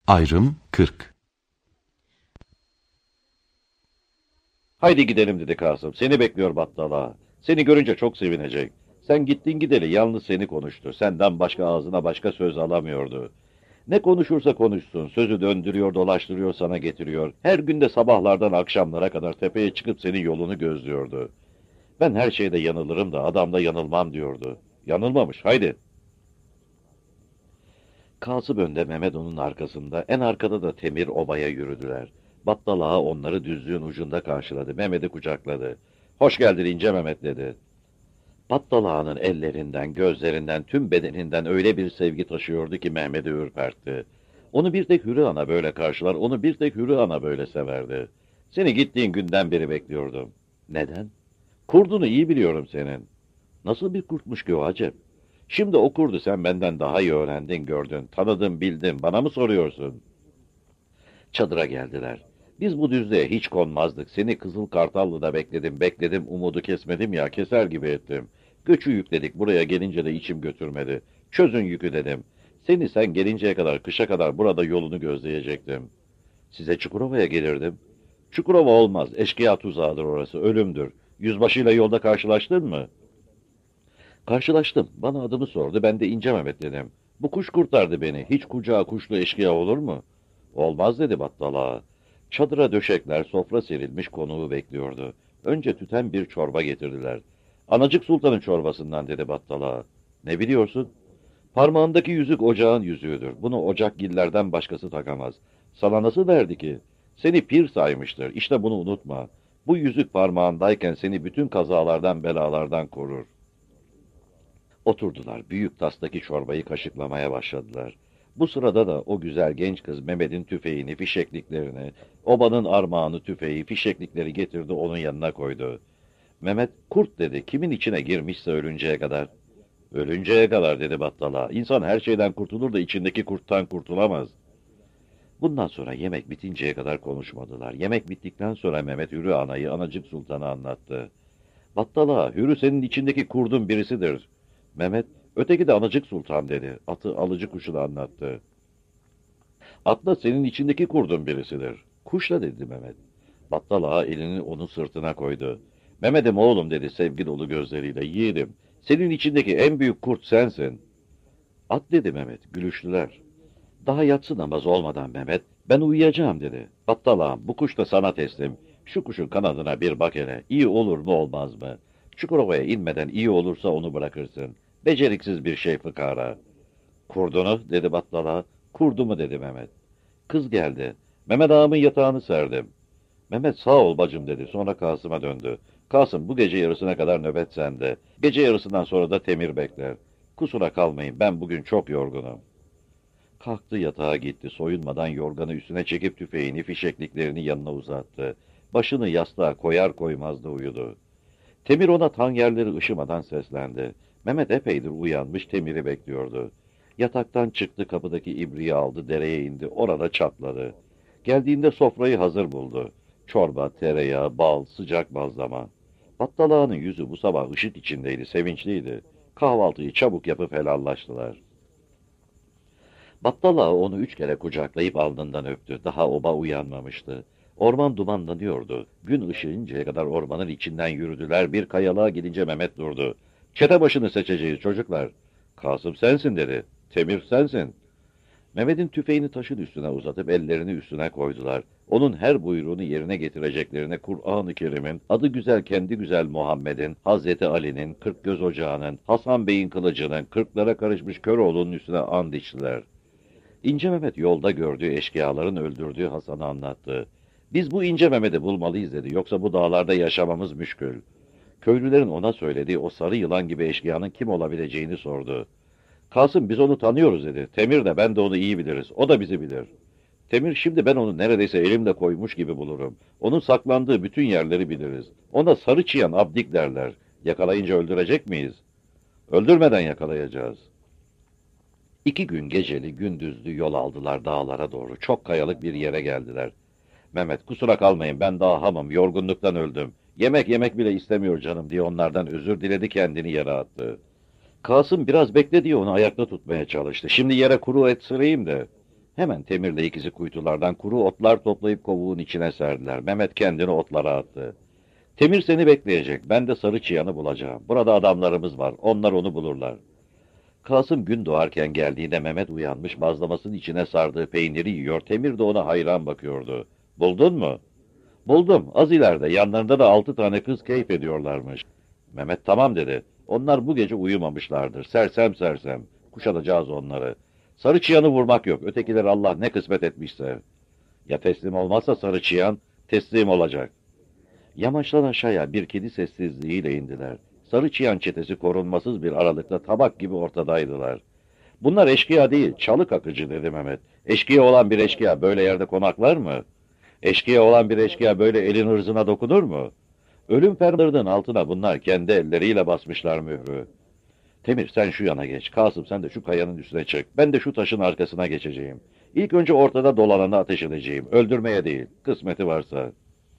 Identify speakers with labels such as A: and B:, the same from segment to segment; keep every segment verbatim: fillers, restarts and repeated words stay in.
A: Ayrım kırk.
B: Haydi gidelim dedi Kasım. Seni bekliyor Battal Ağa. Seni görünce çok sevinecek. Sen gittin gideli yalnız seni konuştu. Senden başka ağzına başka söz alamıyordu. Ne konuşursa konuşsun, sözü döndürüyor, dolaştırıyor, sana getiriyor. Her günde sabahlardan akşamlara kadar tepeye çıkıp senin yolunu gözlüyordu. Ben her şeyde yanılırım da adamda yanılmam diyordu. Yanılmamış, haydi. Kasım önde, Mehmet onun arkasında, en arkada da Temir obaya yürüdüler. Battal Ağa onları düzlüğün ucunda karşıladı, Mehmet'i kucakladı. Hoş geldin ince Mehmet dedi. Battal Ağa'nın ellerinden, gözlerinden, tüm bedeninden öyle bir sevgi taşıyordu ki Mehmet'i ürpertti. Onu bir tek Hürü Ana böyle karşılar, onu bir tek Hürü Ana böyle severdi. Seni gittiğin günden beri bekliyordum. Neden? Kurdunu iyi biliyorum senin. Nasıl bir kurtmuş ki o acep? Şimdi o kurdu sen benden daha iyi öğrendin, gördün, tanıdın, bildin, bana mı soruyorsun? Çadıra geldiler. Biz bu düzlüğe hiç konmazdık. Seni Kızıl Kartallı'da bekledim, bekledim, umudu kesmedim ya, keser gibi ettim. Göçü yükledik, buraya gelince de içim götürmedi. Çözün yükü dedim. Seni sen gelinceye kadar, kışa kadar burada yolunu gözleyecektim. Size Çukurova'ya gelirdim. Çukurova olmaz, eşkıya tuzağıdır orası, ölümdür. Yüzbaşıyla yolda karşılaştın mı? Karşılaştım, bana adımı sordu, ben de İnce Mehmet dedim. Bu kuş kurtardı beni, hiç kucağı kuşlu eşkıya olur mu? Olmaz dedi Battal Ağa. Çadıra döşekler, sofra serilmiş, konuğu bekliyordu. Önce tüten bir çorba getirdiler. Anacık Sultan'ın çorbasından dedi Battal Ağa. Ne biliyorsun? Parmağındaki yüzük ocağın yüzüğüdür. Bunu ocakgillerden başkası takamaz. Sana nasıl verdi ki? Seni pir saymıştır. İşte bunu unutma. Bu yüzük parmağındayken seni bütün kazalardan, belalardan korur. Oturdular. Büyük tastaki çorbayı kaşıklamaya başladılar. Bu sırada da o güzel genç kız Mehmet'in tüfeğini, fişekliklerini, obanın armağanı tüfeği, fişeklikleri getirdi onun yanına koydu. Mehmet, kurt dedi, kimin içine girmişse ölünceye kadar. Ölünceye kadar dedi Battal Ağa. İnsan her şeyden kurtulur da içindeki kurttan kurtulamaz. Bundan sonra yemek bitinceye kadar konuşmadılar. Yemek bittikten sonra Mehmet Hürü Ana'yı Anacık Sultan'a anlattı. Battal Ağa, Hürü senin içindeki kurdun birisidir. Mehmet, öteki de Anacık Sultan dedi. Atı alıcı kuşu da anlattı. Atla senin içindeki kurdun birisidir. Kuşla dedi Mehmet. Battal Ağa elini onun sırtına koydu. Mehmet'im oğlum dedi sevgi dolu gözleriyle. Yiğidim, senin içindeki en büyük kurt sensin. At dedi Mehmet, gülüştüler. Daha yatsı namaz olmadan Mehmet, ben uyuyacağım dedi. Battal Ağam, bu kuş da sana teslim. Şu kuşun kanadına bir bak hele, iyi olur mu olmaz mı? Çukurova'ya inmeden iyi olursa onu bırakırsın. Beceriksiz bir şey fıkara. Kurdunu dedi Battal Ağa. Kurdu mu dedi Mehmet. Kız geldi. Mehmet Ağam'ın yatağını serdim. Mehmet sağ ol bacım dedi. Sonra Kasım'a döndü. Kasım bu gece yarısına kadar nöbet sende. Gece yarısından sonra da Temir bekler. Kusura kalmayın ben bugün çok yorgunum. Kalktı yatağa gitti. Soyunmadan yorganı üstüne çekip tüfeğini, fişekliklerini yanına uzattı. Başını yastığa koyar koymaz da uyudu. Temir ona tan yerleri ışımadan seslendi. Mehmet epeydir uyanmış, Temir'i bekliyordu. Yataktan çıktı, kapıdaki ibriği aldı, dereye indi, orada çatladı. Geldiğinde sofrayı hazır buldu. Çorba, tereyağı, bal, sıcak bazlama. Battal Ağa'nın yüzü bu sabah ışık içindeydi, sevinçliydi. Kahvaltıyı çabuk yapıp helallaştılar. Battal Ağa onu üç kere kucaklayıp alnından öptü. Daha oba uyanmamıştı. Orman dumanlanıyordu. Gün ışığıncaya kadar ormanın içinden yürüdüler. Bir kayalığa gidince Mehmet durdu. Çete başını seçeceğiz çocuklar. Kasım sensin dedi. Temir sensin. Mehmet'in tüfeğini taşın üstüne uzatıp ellerini üstüne koydular. Onun her buyruğunu yerine getireceklerine Kur'an-ı Kerim'in, adı güzel kendi güzel Muhammed'in, Hazreti Ali'nin, Kırkgöz Ocağı'nın, Hasan Bey'in kılıcının, kırklara karışmış Köroğlu'nun üstüne and içtiler. İnce Mehmet yolda gördüğü eşkıyaların öldürdüğü Hasan'ı anlattı. Biz bu İnce Mehmet'i bulmalıyız dedi. Yoksa bu dağlarda yaşamamız müşkül. Köylülerin ona söylediği o sarı yılan gibi eşkıyanın kim olabileceğini sordu. Kasım biz onu tanıyoruz dedi. Temir de ben de onu iyi biliriz. O da bizi bilir. Temir şimdi ben onu neredeyse elimle koymuş gibi bulurum. Onun saklandığı bütün yerleri biliriz. Ona sarı çıyan abdik derler. Yakalayınca öldürecek miyiz? Öldürmeden yakalayacağız. İki gün geceli gündüzlü yol aldılar dağlara doğru. Çok kayalık bir yere geldiler. Mehmet kusura kalmayın ben daha hamım, yorgunluktan öldüm. Yemek yemek bile istemiyor canım diye onlardan özür diledi, kendini yere attı. Kasım biraz bekle diye onu ayakta tutmaya çalıştı. Şimdi yere kuru et sırayım de. Hemen Temir'le ikisi kuytulardan kuru otlar toplayıp kovuğun içine serdiler. Mehmet kendini otlara attı. Temir seni bekleyecek. Ben de sarı çıyanı bulacağım. Burada adamlarımız var. Onlar onu bulurlar. Kasım gün doğarken geldiğinde Mehmet uyanmış, bazlamasının içine sardığı peyniri yiyor. Temir de ona hayran bakıyordu. Buldun mu? Buldum. Az ileride. Yanlarında da altı tane kız keyif ediyorlarmış. Mehmet tamam dedi. Onlar bu gece uyumamışlardır. Sersem sersem. Kuşatacağız onları. Sarı çıyanı vurmak yok. Ötekileri Allah ne kısmet etmişse. Ya teslim olmazsa sarı çıyan teslim olacak. Yamaçtan aşağıya bir kedi sessizliğiyle indiler. Sarı çıyan çetesi korunmasız bir aralıkta tabak gibi ortadaydılar. Bunlar eşkıya değil, çalık akıcı dedi Mehmet. Eşkıya olan bir eşkıya böyle yerde konaklar mı? Eşkıya olan bir eşkıya böyle elin ırzına dokunur mu? Ölüm fermanlarının altına bunlar kendi elleriyle basmışlar mührü. Temir sen şu yana geç, Kasım sen de şu kayanın üstüne çık. Ben de şu taşın arkasına geçeceğim. İlk önce ortada dolananı ateş edeceğim. Öldürmeye değil, kısmeti varsa.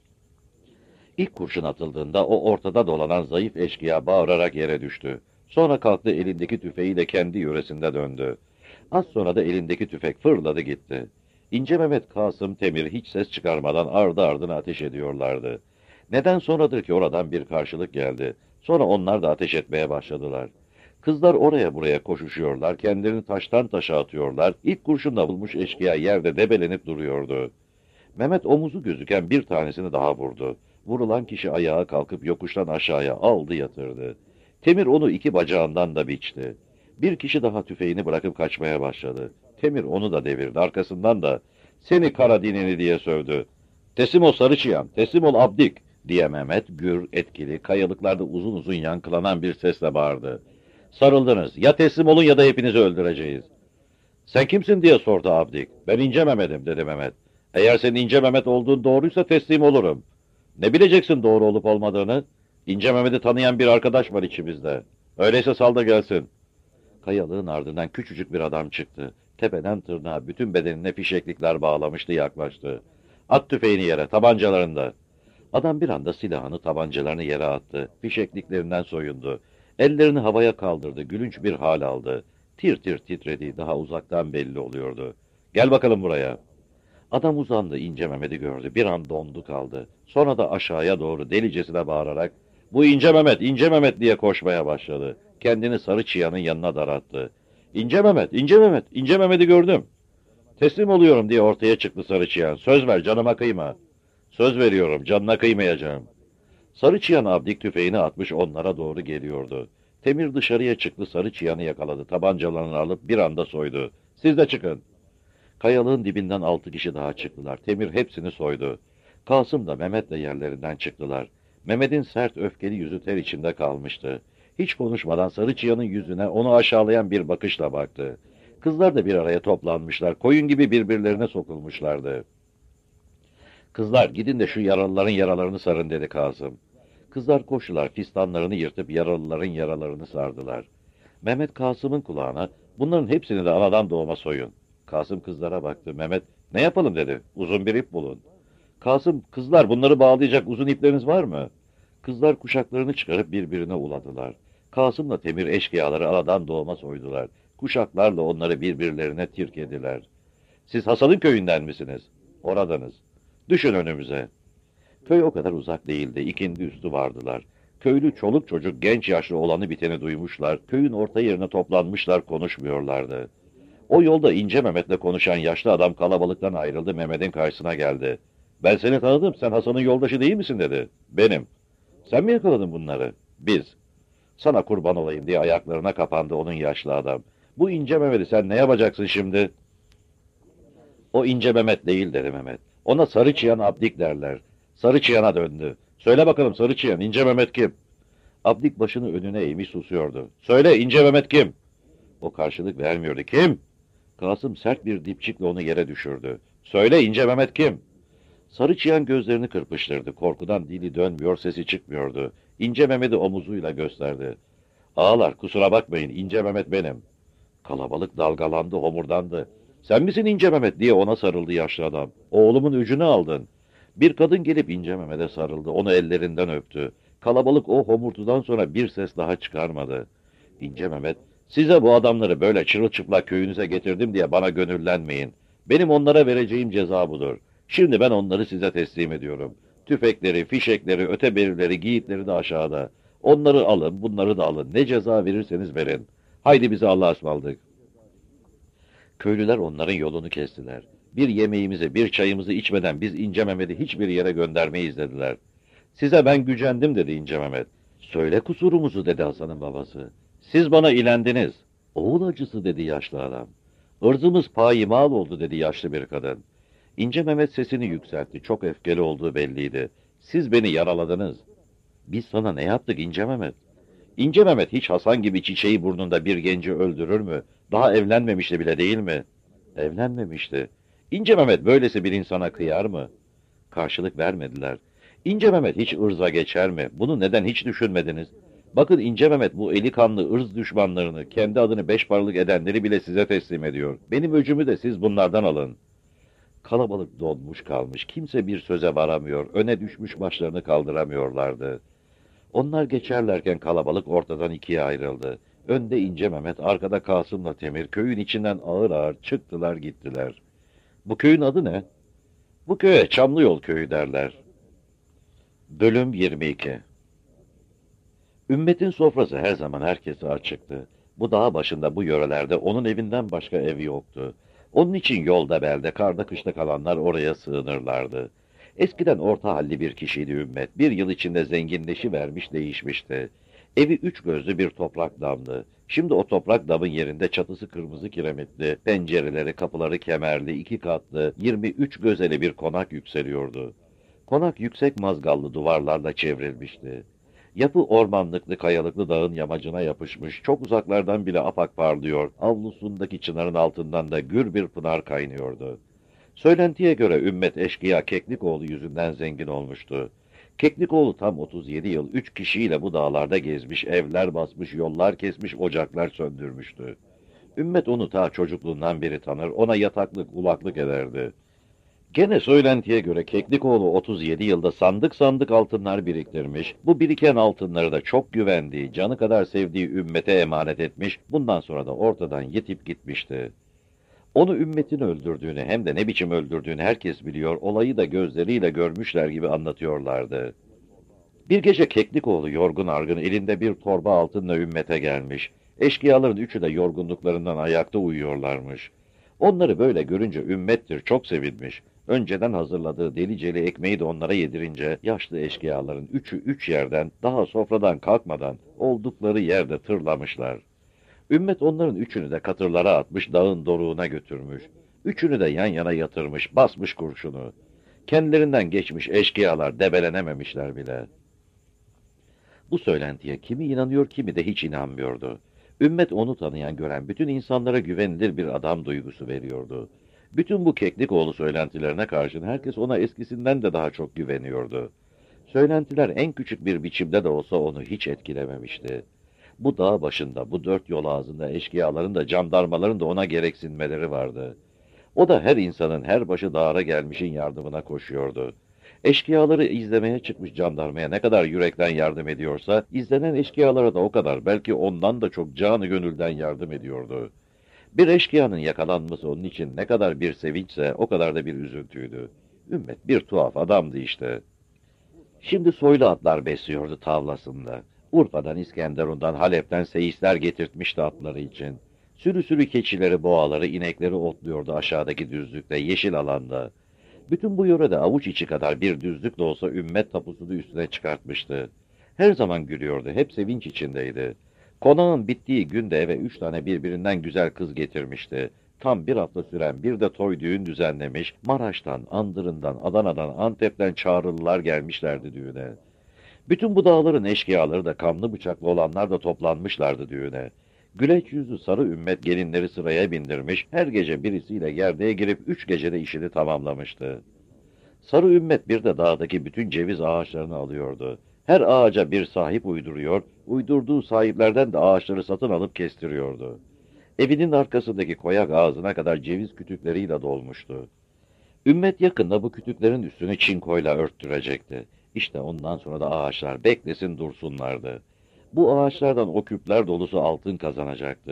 B: İlk kurşun atıldığında o ortada dolanan zayıf eşkıya bağırarak yere düştü. Sonra kalktı, elindeki tüfeğiyle kendi yöresinde döndü. Az sonra da elindeki tüfek fırladı gitti. İnce Mehmet, Kasım, Temir hiç ses çıkarmadan ardı ardına ateş ediyorlardı. Neden sonradır ki oradan bir karşılık geldi. Sonra onlar da ateş etmeye başladılar. Kızlar oraya buraya koşuşuyorlar, kendilerini taştan taşa atıyorlar. İlk kurşunla bulmuş eşkıya yerde debelenip duruyordu. Mehmet omuzu gözüken bir tanesini daha vurdu. Vurulan kişi ayağa kalkıp yokuştan aşağıya aldı yatırdı. Temir onu iki bacağından da biçti. Bir kişi daha tüfeğini bırakıp kaçmaya başladı. Temir onu da devirdi. Arkasından da seni kara dinini diye sövdü. Teslim ol sarı çıyan, teslim ol abdik diye Mehmet gür, etkili, kayalıklarda uzun uzun yankılanan bir sesle bağırdı. Sarıldınız. Ya teslim olun ya da hepinizi öldüreceğiz. Sen kimsin diye sordu abdik. Ben İnce Mehmet'im dedi Mehmet. Eğer senin İnce Mehmet olduğun doğruysa teslim olurum. Ne bileceksin doğru olup olmadığını? İnce Mehmet'i tanıyan bir arkadaş var içimizde. Öyleyse sal da gelsin. Kayalığın ardından küçücük bir adam çıktı. Tepeden tırnağa bütün bedenine fişeklikler bağlamıştı, yaklaştı. At tüfeğini yere, tabancalarında. Adam bir anda silahını, tabancalarını yere attı. Fişekliklerinden soyundu. Ellerini havaya kaldırdı, gülünç bir hal aldı. Tir tir titrediği daha uzaktan belli oluyordu. Gel bakalım buraya. Adam uzandı, İnce Mehmet'i gördü. Bir an dondu kaldı. Sonra da aşağıya doğru delicesine bağırarak "Bu İnce Mehmet, İnce Mehmet!" diye koşmaya başladı. Kendini sarı çıyanın yanına darattı. "İnce Mehmet, İnce Mehmet, İnce Mehmet'i gördüm." "Teslim oluyorum," diye ortaya çıktı sarı çıyan. "Söz ver, canıma kıyma." "Söz veriyorum, canına kıymayacağım." Sarı çıyan abdik tüfeğini atmış onlara doğru geliyordu. Temir dışarıya çıktı, sarı çıyanı yakaladı. Tabancalarını alıp bir anda soydu. "Siz de çıkın." Kayalığın dibinden altı kişi daha çıktılar. Temir hepsini soydu. Kasım da Mehmet de yerlerinden çıktılar. Mehmet'in sert öfkeli yüzü ter içinde kalmıştı. Hiç konuşmadan sarı çıyanın yüzüne onu aşağılayan bir bakışla baktı. Kızlar da bir araya toplanmışlar. Koyun gibi birbirlerine sokulmuşlardı. "Kızlar gidin de şu yaralıların yaralarını sarın," dedi Kasım. Kızlar koştular, fistanlarını yırtıp yaralıların yaralarını sardılar. Mehmet Kasım'ın kulağına "Bunların hepsini de anadan doğma soyun." Kasım kızlara baktı. Mehmet "Ne yapalım?" dedi. "Uzun bir ip bulun." Kasım "Kızlar bunları bağlayacak uzun ipleriniz var mı?" Kızlar kuşaklarını çıkarıp birbirine uladılar. Kasım'la Temir eşkıyaları anadan doğma soydular. Kuşaklarla onları birbirlerine tirkediler. "Siz Hasan'ın köyünden misiniz?" "Oradanız." "Düşün önümüze." Köy o kadar uzak değildi. İkindi üstü vardılar. Köylü çoluk çocuk genç yaşlı olanı biteni duymuşlar. Köyün orta yerine toplanmışlar, konuşmuyorlardı. O yolda İnce Mehmet'le konuşan yaşlı adam kalabalıktan ayrıldı, Mehmet'in karşısına geldi. "Ben seni tanıdım, sen Hasan'ın yoldaşı değil misin?" dedi. "Benim." "Sen mi yakaladın bunları?" "Biz." "Sana kurban olayım," diye ayaklarına kapandı onun yaşlı adam. "Bu İnce Mehmet'i sen ne yapacaksın şimdi?" "O İnce Mehmet değil," dedi Mehmet. "Ona sarı çıyan abdik derler." Sarı çıyana döndü. "Söyle bakalım sarı çıyan, İnce Mehmet kim?" Abdik başını önüne eğmiş susuyordu. "Söyle, İnce Mehmet kim?" O karşılık vermiyordu. "Kim?" Kasım sert bir dipçikle onu yere düşürdü. "Söyle, İnce Mehmet kim?" Sarı çıyan gözlerini kırpıştırdı. Korkudan dili dönmüyor, sesi çıkmıyordu. İnce Mehmet'i omuzuyla gösterdi. "Ağalar, kusura bakmayın, İnce Mehmet benim." Kalabalık dalgalandı, homurdandı. "Sen misin İnce Mehmet?" diye ona sarıldı yaşlı adam. "Oğlumun öcünü aldın." Bir kadın gelip İnce Mehmet'e sarıldı, onu ellerinden öptü. Kalabalık o homurtudan sonra bir ses daha çıkarmadı. İnce Mehmet, "Size bu adamları böyle çırılçıplak köyünüze getirdim diye bana gönüllenmeyin. Benim onlara vereceğim ceza budur. Şimdi ben onları size teslim ediyorum. Tüfekleri, fişekleri, öteberileri, giyitleri de aşağıda. Onları alın, bunları da alın. Ne ceza verirseniz verin. Haydi bize Allah'a ısmarladık. Köylüler onların yolunu kestiler. Bir yemeğimizi, bir çayımızı içmeden biz İnce Mehmet'i hiçbir yere göndermeyiz dediler. Size ben gücendim dedi İnce Mehmet. Söyle kusurumuzu dedi Hasan'ın babası. Siz bana ilendiniz. Oğul acısı dedi yaşlı adam. Irzımız payimal oldu dedi yaşlı bir kadın. İnce Mehmet sesini yükseltti. Çok öfkeli olduğu belliydi. Siz beni yaraladınız. Biz sana ne yaptık İnce Mehmet? İnce Mehmet hiç Hasan gibi çiçeği burnunda bir genci öldürür mü? Daha evlenmemişti bile değil mi? Evlenmemişti. İnce Mehmet böylesi bir insana kıyar mı? Karşılık vermediler. İnce Mehmet hiç ırza geçer mi? Bunu neden hiç düşünmediniz? Bakın İnce Mehmet bu eli kanlı ırz düşmanlarını, kendi adını beş paralık edenleri bile size teslim ediyor. Benim öcümü de siz bunlardan alın. Kalabalık donmuş kalmış, kimse bir söze varamıyor, öne düşmüş başlarını kaldıramıyorlardı. Onlar geçerlerken kalabalık ortadan ikiye ayrıldı. Önde İnce Mehmet, arkada Kasım'la Temir köyün içinden ağır ağır çıktılar gittiler. Bu köyün adı ne? Bu köye Çamlıyol köyü derler. Bölüm yirmi iki. Ümmetin sofrası her zaman herkese açıktı. Bu dağ başında bu yörelerde onun evinden başka ev yoktu. Onun için yolda belde, karda kışta kalanlar oraya sığınırlardı. Eskiden orta halli bir kişiydi Ümmet. Bir yıl içinde zenginleşivermiş değişmişti. Evi üç gözlü bir toprak damdı. Şimdi o toprak damın yerinde çatısı kırmızı kiremitli, pencereleri, kapıları kemerli, iki katlı, yirmi üç gözeli bir konak yükseliyordu. Konak yüksek mazgallı duvarlarla çevrilmişti. Yapı ormanlıklı, kayalıklı dağın yamacına yapışmış, çok uzaklardan bile apak parlıyor, avlusundaki çınarın altından da gür bir pınar kaynıyordu. Söylentiye göre Ümmet eşkıya Keklikoğlu yüzünden zengin olmuştu. Keklikoğlu tam otuz yedi yıl üç kişiyle bu dağlarda gezmiş, evler basmış, yollar kesmiş, ocaklar söndürmüştü. Ümmet onu ta çocukluğundan beri tanır, ona yataklık, ulaklık ederdi. Gene söylentiye göre Keklikoğlu otuz yedi yılda sandık sandık altınlar biriktirmiş, bu biriken altınları da çok güvendiği, canı kadar sevdiği Ümmet'e emanet etmiş, bundan sonra da ortadan yitip gitmişti. Onu Ümmet'in öldürdüğünü hem de ne biçim öldürdüğünü herkes biliyor, olayı da gözleriyle görmüşler gibi anlatıyorlardı. Bir gece Keklikoğlu yorgun argın elinde bir torba altınla Ümmet'e gelmiş. Eşkıyaların üçü de yorgunluklarından ayakta uyuyorlarmış. Onları böyle görünce Ümmet'tir çok sevinmiş. Önceden hazırladığı deliceli ekmeği de onlara yedirince yaşlı eşkıyaların üçü üç yerden daha sofradan kalkmadan oldukları yerde tırlamışlar. Ümmet onların üçünü de katırlara atmış, dağın doruğuna götürmüş. Üçünü de yan yana yatırmış, basmış kurşunu. Kendilerinden geçmiş eşkıyalar debelenememişler bile. Bu söylentiye kimi inanıyor, kimi de hiç inanmıyordu. Ümmet onu tanıyan, gören bütün insanlara güvenilir bir adam duygusu veriyordu. Bütün bu Keklikoğlu söylentilerine karşın herkes ona eskisinden de daha çok güveniyordu. Söylentiler en küçük bir biçimde de olsa onu hiç etkilememişti. Bu dağ başında, bu dört yol ağzında eşkıyaların da jandarmaların da ona gereksinmeleri vardı. O da her insanın, her başı dağara gelmişin yardımına koşuyordu. Eşkıyaları izlemeye çıkmış jandarmaya ne kadar yürekten yardım ediyorsa, izlenen eşkıyalara da o kadar, belki ondan da çok canı gönülden yardım ediyordu. Bir eşkıyanın yakalanması onun için ne kadar bir sevinçse, o kadar da bir üzüntüydü. Ümmet bir tuhaf adamdı işte. Şimdi soylu atlar besliyordu tavlasında. Urfa'dan, İskenderun'dan, Halep'ten seyisler getirtmişti atları için. Sürü sürü keçileri, boğaları, inekleri otluyordu aşağıdaki düzlükte, yeşil alanda. Bütün bu yörede avuç içi kadar bir düzlük de olsa Ümmet tapusunu üstüne çıkartmıştı. Her zaman gülüyordu, hep sevinç içindeydi. Konağın bittiği günde eve üç tane birbirinden güzel kız getirmişti. Tam bir hafta süren bir de toy düğün düzenlemiş, Maraş'tan, Andırın'dan, Adana'dan, Antep'ten çağrılılar gelmişlerdi düğüne. Bütün bu dağların eşkıyaları da kanlı bıçaklı olanlar da toplanmışlardı düğüne. Güleç yüzlü sarı Ümmet gelinleri sıraya bindirmiş, her gece birisiyle gerdeğe girip üç gecede işini tamamlamıştı. Sarı Ümmet bir de dağdaki bütün ceviz ağaçlarını alıyordu. Her ağaca bir sahip uyduruyor, uydurduğu sahiplerden de ağaçları satın alıp kestiriyordu. Evinin arkasındaki koyak ağzına kadar ceviz kütükleriyle dolmuştu. Ümmet yakında bu kütüklerin üstünü çinkoyla örttürecekti. İşte ondan sonra da ağaçlar beklesin dursunlardı. Bu ağaçlardan o küpler dolusu altın kazanacaktı.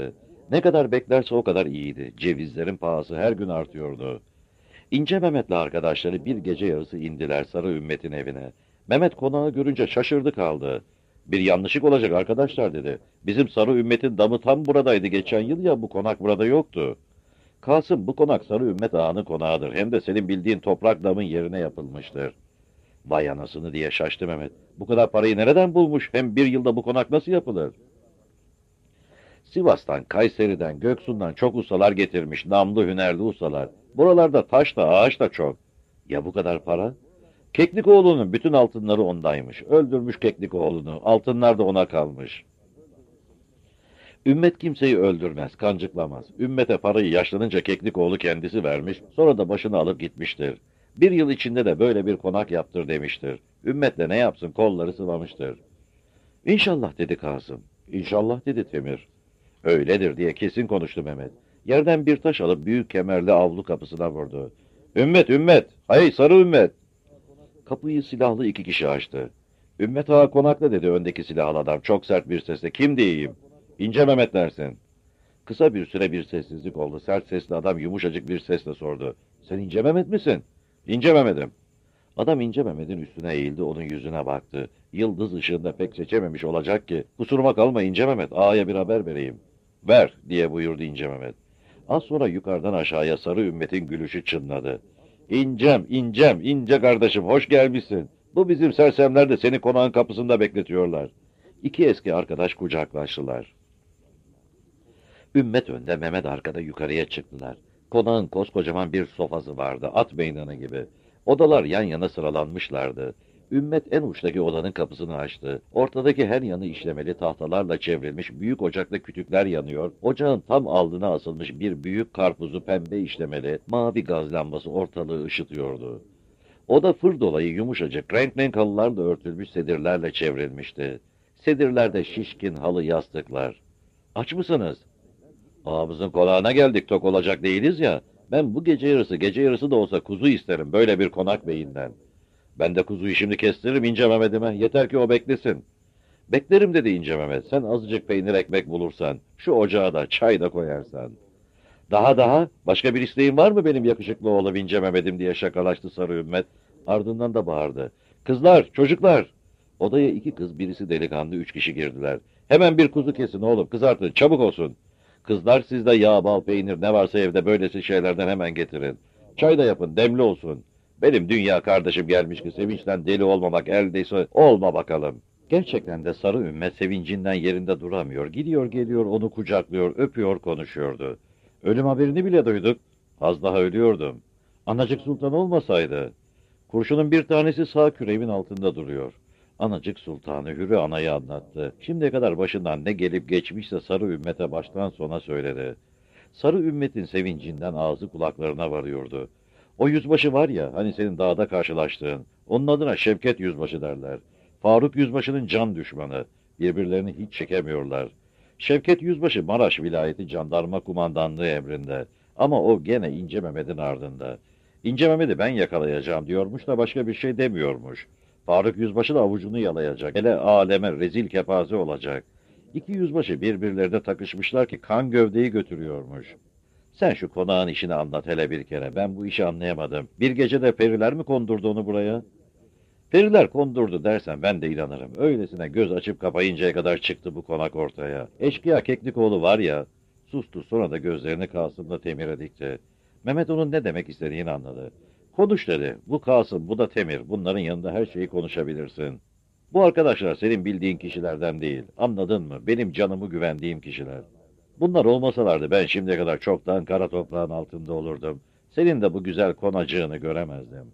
B: Ne kadar beklerse o kadar iyiydi. Cevizlerin pahası her gün artıyordu. İnce Mehmet'le arkadaşları bir gece yarısı indiler Sarı Ümmet'in evine. Mehmet konağı görünce şaşırdı kaldı. Bir yanlışlık olacak arkadaşlar dedi. Bizim Sarı Ümmet'in damı tam buradaydı geçen yıl ya, bu konak burada yoktu. Kasım, bu konak Sarı Ümmet Ağa'nın konağıdır. Hem de senin bildiğin toprak damın yerine yapılmıştır. Vay anasını diye şaştı Mehmet. Bu kadar parayı nereden bulmuş? Hem bir yılda bu konak nasıl yapılır? Sivas'tan, Kayseri'den, Göksu'ndan çok ustalar getirmiş. Namlı hünerli ustalar. Buralarda taş da ağaç da çok. Ya bu kadar para? Keklikoğlu'nun bütün altınları ondaymış. Öldürmüş Keklikoğlu'nu. Altınlar da ona kalmış. Ümmet kimseyi öldürmez, kancıklamaz. Ümmete parayı yaşlanınca Keklikoğlu kendisi vermiş, sonra da başını alıp gitmiştir. Bir yıl içinde de böyle bir konak yaptır demiştir. Ümmet de ne yapsın, kolları sıvamıştır. İnşallah dedi Kasım. İnşallah dedi Temir. Öyledir diye kesin konuştu Mehmet. Yerden bir taş alıp büyük kemerli avlu kapısına vurdu. Ümmet, Ümmet! Hey Sarı Ümmet! Kapıyı silahlı iki kişi açtı. Ümmet Ağa konakta dedi öndeki silahlı adam çok sert bir sesle. Kim diyeyim? İnce Mehmet dersin. Kısa bir süre bir sessizlik oldu. Sert sesli adam yumuşacık bir sesle sordu. Sen İnce Mehmet misin? İnce Mehmet'im. Adam İnce Mehmet'in üstüne eğildi, onun yüzüne baktı. Yıldız ışığında pek seçememiş olacak ki. Kusuruma kalma İnce Mehmet, ağaya bir haber vereyim. Ver diye buyurdu İnce Mehmet. Az sonra yukarıdan aşağıya Sarı Ümmet'in gülüşü çınladı. İncem, İncem, İnce kardeşim hoş gelmişsin. Bu bizim sersemler de seni konağın kapısında bekletiyorlar. İki eski arkadaş kucaklaştılar. Ümmet önde, Mehmet arkada yukarıya çıktılar. Konağın koskocaman bir sofası vardı, at meydanı gibi. Odalar yan yana sıralanmışlardı. Ümmet en uçtaki odanın kapısını açtı. Ortadaki her yanı işlemeli tahtalarla çevrilmiş büyük ocakta kütükler yanıyor. Ocağın tam aldına asılmış bir büyük karpuzu pembe işlemeli, mavi gaz lambası ortalığı ışıtıyordu. Oda fır dolayı yumuşacık, renk renk halılarla örtülmüş sedirlerle çevrilmişti. Sedirlerde şişkin halı yastıklar. Aç mısınız? Ağamızın konağına geldik, tok olacak değiliz ya. Ben bu gece yarısı, gece yarısı da olsa kuzu isterim böyle bir konak beyinden. Ben de kuzuyu şimdi kestiririm İnce Mehmet'ime, yeter ki o beklesin. Beklerim dedi İnce Mehmet, sen azıcık peynir ekmek bulursan, şu ocağa da çay da koyarsan. Daha daha, başka bir isteğin var mı benim yakışıklı oğlum İnce Mehmet'im diye şakalaştı Sarı Ümmet. Ardından da bağırdı. Kızlar, çocuklar! Odaya iki kız, birisi delikanlı, üç kişi girdiler. Hemen bir kuzu kesin oğlum, kızartın, çabuk olsun. Kızlar siz de yağ, bal, peynir ne varsa evde böylesi şeylerden hemen getirin. Çay da yapın, demli olsun. Benim dünya kardeşim gelmiş ki sevinçten deli olmamak eldeyse olma bakalım. Gerçekten de Sarı Ümmet sevincinden yerinde duramıyor. Gidiyor geliyor onu kucaklıyor, öpüyor konuşuyordu. Ölüm haberini bile duyduk. Az daha ölüyordum. Anacık Sultan olmasaydı. Kurşunun bir tanesi sağ küreğimin altında duruyor. Anacık Sultanı Hürrü Ana'yı anlattı. Şimdiye kadar başından ne gelip geçmişse Sarı Ümmet'e baştan sona söyledi. Sarı Ümmet'in sevincinden ağzı kulaklarına varıyordu. O yüzbaşı var ya, hani senin dağda karşılaştığın, onun adına Şevket Yüzbaşı derler. Faruk Yüzbaşı'nın can düşmanı. Birbirlerini hiç çekemiyorlar. Şevket Yüzbaşı Maraş Vilayeti Jandarma Kumandanlığı emrinde. Ama o gene İnce Mehmet'in ardında. İnce Mehmet'i ben yakalayacağım diyormuş da başka bir şey demiyormuş. Faruk Yüzbaşı da avucunu yalayacak. Hele aleme rezil kepaze olacak. İki yüzbaşı birbirlerine takışmışlar ki kan gövdeyi götürüyormuş. Sen şu konağın işini anlat hele bir kere. Ben bu işi anlayamadım. Bir gecede periler mi kondurdu onu buraya? Periler kondurdu dersen ben de inanırım. Öylesine göz açıp kapayıncaya kadar çıktı bu konak ortaya. Eşkıya Keklikoğlu var ya. Sustu, sonra da gözlerini Kasım'la Temir'e dikti. Mehmet onun ne demek istediğini anladı. Konuş dedi. Bu Kasım, bu da Temir. Bunların yanında her şeyi konuşabilirsin. Bu arkadaşlar senin bildiğin kişilerden değil. Anladın mı? Benim canımı güvendiğim kişiler. Bunlar olmasalardı ben şimdiye kadar çoktan kara toprağın altında olurdum. Senin de bu güzel konacığını göremezdim.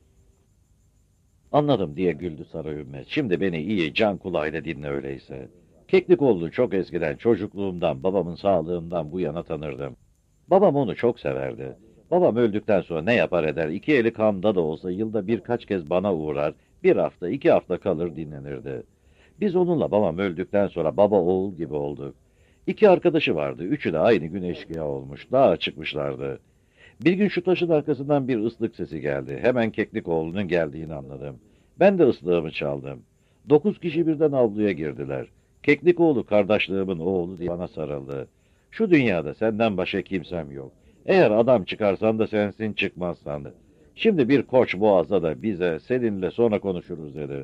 B: Anladım diye güldü Sarı Ümmet. Şimdi beni iyi can kulağıyla dinle öyleyse. Keklikoğlu'nu çok eskiden, çocukluğumdan, babamın sağlığından bu yana tanırdım. Babam onu çok severdi. Babam öldükten sonra ne yapar eder, iki eli kanda da olsa yılda birkaç kez bana uğrar, bir hafta, iki hafta kalır dinlenirdi. Biz onunla babam öldükten sonra baba oğul gibi olduk. İki arkadaşı vardı, üçü de aynı gün eşkıya olmuş, dağa çıkmışlardı. Bir gün şu taşın arkasından bir ıslık sesi geldi. Hemen Keklikoğlu'nun geldiğini anladım. Ben de ıslığımı çaldım. Dokuz kişi birden avluya girdiler. Keklikoğlu kardeşliğimin oğlu diye bana sarıldı. Şu dünyada senden başka kimsem yok. Eğer adam çıkarsan da sensin, çıkmazsan da. Şimdi bir koç boğazda da bize seninle sonra konuşuruz dedi.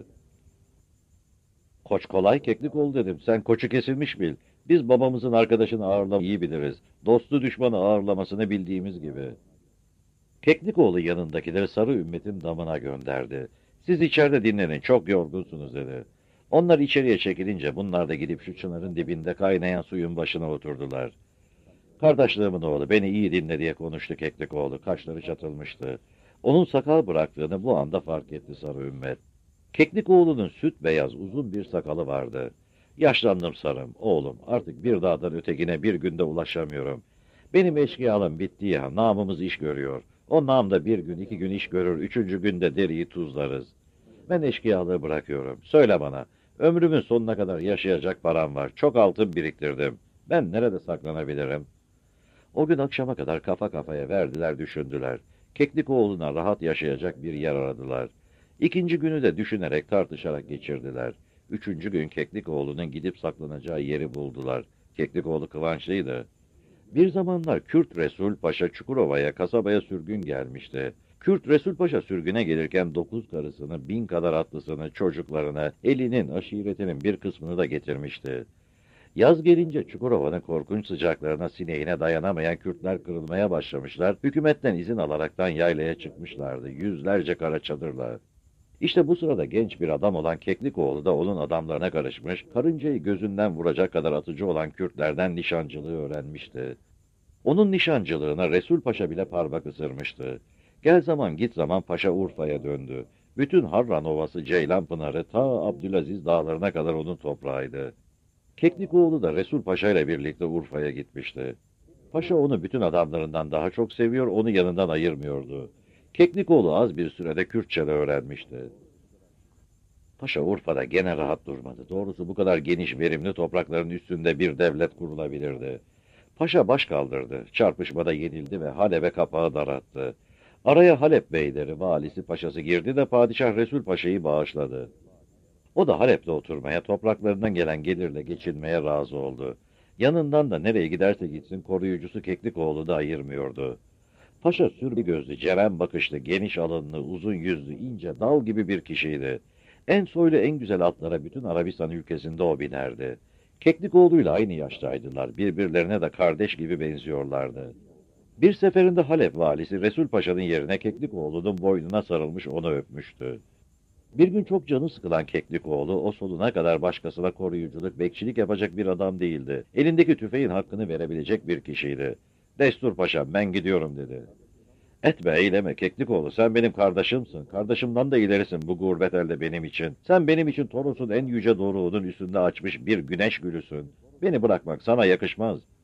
B: Koç kolay keklik ol dedim. Sen koçu kesilmiş bil. Biz babamızın arkadaşını ağırlamayı iyi biliriz. Dostu düşmanı ağırlamasını bildiğimiz gibi. Keklikoğlu yanındakileri sarı ümmetin damına gönderdi. Siz içeride dinlenin, çok yorgunsunuz dedi. Onlar içeriye çekilince bunlar da gidip şu çınarın dibinde kaynayan suyun başına oturdular. Kardeşlerimin oğlu beni iyi dinle diye konuştu Keklikoğlu. Kaşları çatılmıştı. Onun sakal bıraktığını bu anda fark etti sarı ümmet. Keklikoğlu'nun süt beyaz uzun bir sakalı vardı. Yaşlandım sarım, oğlum artık bir dağdan ötekine bir günde ulaşamıyorum. Benim eşkıyalım bitti ya, namımız iş görüyor. O nam da bir gün iki gün iş görür, üçüncü günde deriyi tuzlarız. Ben eşkıyalığı bırakıyorum. Söyle bana, ömrümün sonuna kadar yaşayacak param var. Çok altın biriktirdim. Ben nerede saklanabilirim? O gün akşama kadar kafa kafaya verdiler, düşündüler. Keklikoğlu'na rahat yaşayacak bir yer aradılar. İkinci günü de düşünerek, tartışarak geçirdiler. Üçüncü gün Keklikoğlu'nun gidip saklanacağı yeri buldular. Keklikoğlu kıvançlıydı. Bir zamanlar Kürt Resul Paşa Çukurova'ya, kasabaya sürgün gelmişti. Kürt Resul Paşa sürgüne gelirken dokuz karısını, bin kadar atlısını, çocuklarını, elinin, aşiretinin bir kısmını da getirmişti. Yaz gelince Çukurova'nın korkunç sıcaklarına, sineğine dayanamayan Kürtler kırılmaya başlamışlar, hükümetten izin alaraktan yaylaya çıkmışlardı, yüzlerce kara çadırla. İşte bu sırada genç bir adam olan Keklikoğlu da onun adamlarına karışmış, karıncayı gözünden vuracak kadar atıcı olan Kürtlerden nişancılığı öğrenmişti. Onun nişancılığına Resul Paşa bile parmak ısırmıştı. Gel zaman git zaman Paşa Urfa'ya döndü. Bütün Harran Ovası, Ceylanpınarı ta Abdülaziz dağlarına kadar onun toprağıydı. Keklikoğlu da Resul Paşa ile birlikte Urfa'ya gitmişti. Paşa onu bütün adamlarından daha çok seviyor, onu yanından ayırmıyordu. Keklikoğlu az bir sürede Kürtçe de öğrenmişti. Paşa Urfa'da gene rahat durmadı. Doğrusu bu kadar geniş, verimli toprakların üstünde bir devlet kurulabilirdi. Paşa baş kaldırdı, çarpışmada yenildi ve Halep'e kapağı darattı. Araya Halep beyleri, valisi paşası girdi de padişah Resul Paşa'yı bağışladı. O da Halep'te oturmaya, topraklarından gelen gelirle geçinmeye razı oldu. Yanından da nereye giderse gitsin koruyucusu Keklikoğlu da ayırmıyordu. Paşa sürbi gözlü, cerem bakışlı, geniş alınlı, uzun yüzlü, ince, dal gibi bir kişiydi. En soylu, en güzel atlara bütün Arabistan ülkesinde o binerdi. Keklikoğlu'yla aynı yaştaydılar, birbirlerine de kardeş gibi benziyorlardı. Bir seferinde Halep valisi Resul Paşa'nın yerine Keklikoğlu'nun boynuna sarılmış onu öpmüştü. Bir gün çok canı sıkılan Keklikoğlu, o sonuna kadar başkasına koruyuculuk, bekçilik yapacak bir adam değildi. Elindeki tüfeğin hakkını verebilecek bir kişiydi. Destur paşam, ben gidiyorum dedi. Etme, eyleme Keklikoğlu, sen benim kardeşimsin. Kardeşimden de ilerisin bu gurbet elde benim için. Sen benim için Toros'un en yüce doruğunun üstünde açmış bir güneş gülüsün. Beni bırakmak sana yakışmaz.